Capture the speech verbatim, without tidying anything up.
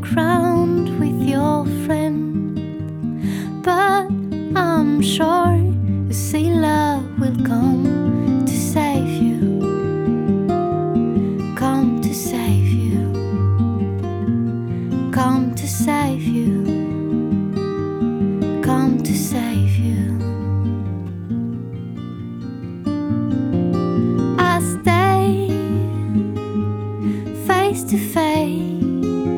around with your friend, but I'm sure a sailor will come to save you, come to save you, come to save you, come to save you. I stay face to face